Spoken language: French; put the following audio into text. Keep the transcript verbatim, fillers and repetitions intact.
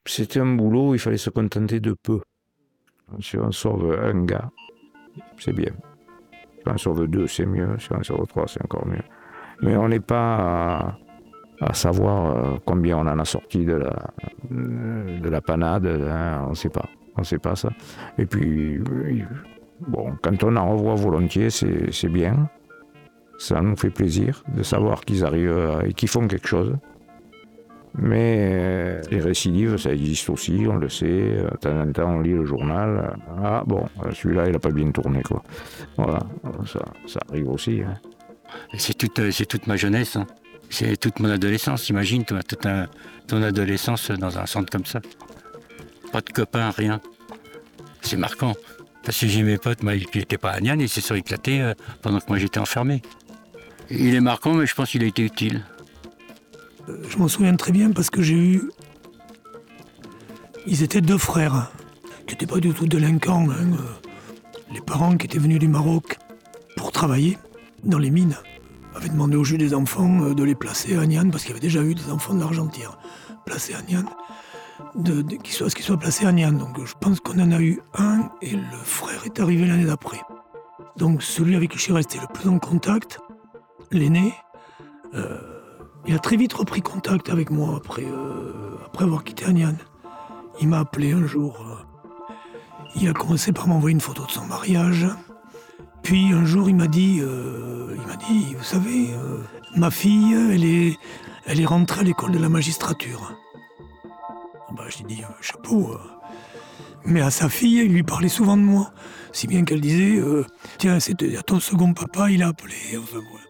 C'était un boulot, il fallait se contenter de peu. Si on sauve un gars, c'est bien. Si on sauve deux, c'est mieux. Si on sauve trois, c'est encore mieux. Mais on n'est pas à, à savoir combien on en a sorti de la, de la panade. Hein, on ne sait pas. On ne sait pas ça. Et puis, bon, quand on en revoit volontiers, c'est, c'est bien. Ça nous fait plaisir de savoir qu'ils arrivent et qu'ils font quelque chose. Mais les récidives, ça existe aussi, on le sait. De temps en temps, on lit le journal. Ah bon, celui-là, il n'a pas bien tourné, quoi. Voilà, ça, ça arrive aussi. Hein. C'est toute, c'est toute ma jeunesse. Hein. C'est toute mon adolescence. Imagine, toi, toute un, ton adolescence dans un centre comme ça. Pas de copains, rien. C'est marquant. Parce que j'ai mes potes, moi, ils n'étaient pas à Nian, ils se sont éclatés euh, pendant que moi j'étais enfermé. Il est marquant, mais je pense qu'il a été utile. Je m'en souviens très bien parce que j'ai eu... Ils étaient deux frères, qui n'étaient pas du tout délinquants. Hein. Les parents qui étaient venus du Maroc pour travailler dans les mines avaient demandé au juge des enfants de les placer à Nian, parce qu'il y avait déjà eu des enfants de l'Argentine placés à Nian, de, de, qu'ils soient, qu'ils soient placés à Nian. Donc je pense qu'on en a eu un et le frère est arrivé l'année d'après. Donc celui avec qui je suis resté le plus en contact, l'aîné, euh, il a très vite repris contact avec moi après, euh, après avoir quitté Agnan. Il m'a appelé un jour. Euh, il a commencé par m'envoyer une photo de son mariage. Puis un jour, il m'a dit, euh, il m'a dit, vous savez, euh, ma fille, elle est, elle est rentrée à l'école de la magistrature. Ben, je lui ai dit, euh, chapeau. Euh. Mais à sa fille, il lui parlait souvent de moi. Si bien qu'elle disait, euh, tiens, c'est ton second papa, il a appelé. Enfin, ouais.